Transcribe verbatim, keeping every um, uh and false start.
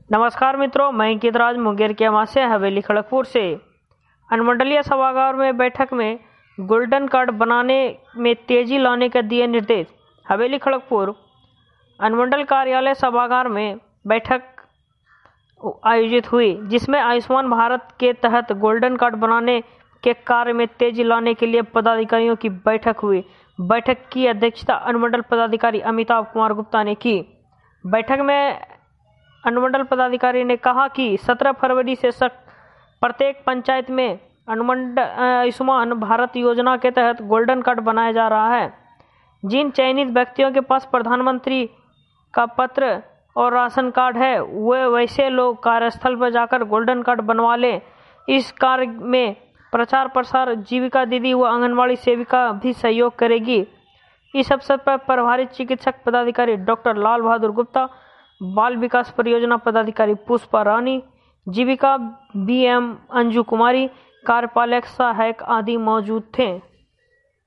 नमस्कार मित्रों, मैं अंकित मुंगेर के आवास से हवेली खड़गपुर से अनुमंडलीय सभागार में बैठक में गोल्डन कार्ड बनाने में तेजी लाने का दिए निर्देश। हवेली खड़गपुर अनुमंडल कार्यालय सभागार में बैठक आयोजित हुई, जिसमें आयुष्मान भारत के तहत गोल्डन कार्ड बनाने के कार्य में तेजी लाने के लिए पदाधिकारियों की बैठक हुई। बैठक की अध्यक्षता अनुमंडल पदाधिकारी अमिताभ कुमार गुप्ता ने की। बैठक में अनुमंडल पदाधिकारी ने कहा कि सत्रह फरवरी से प्रत्येक पंचायत में अनुमंडल आयुष्मान भारत योजना के तहत गोल्डन कार्ड बनाया जा रहा है। जिन चयनित व्यक्तियों के पास प्रधानमंत्री का पत्र और राशन कार्ड है, वे वैसे लोग कार्यस्थल पर जाकर गोल्डन कार्ड बनवा लें। इस कार्य में प्रचार प्रसार जीविका दीदी व आंगनबाड़ी सेविका भी सहयोग करेगी। इस अवसर पर प्रभारी चिकित्सक पदाधिकारी डॉक्टर लाल बहादुर गुप्ता, बाल विकास परियोजना पदाधिकारी पुष्पा रानी, जीविका बीएम अंजू कुमारी, कार्यपालक सहायक आदि मौजूद थे।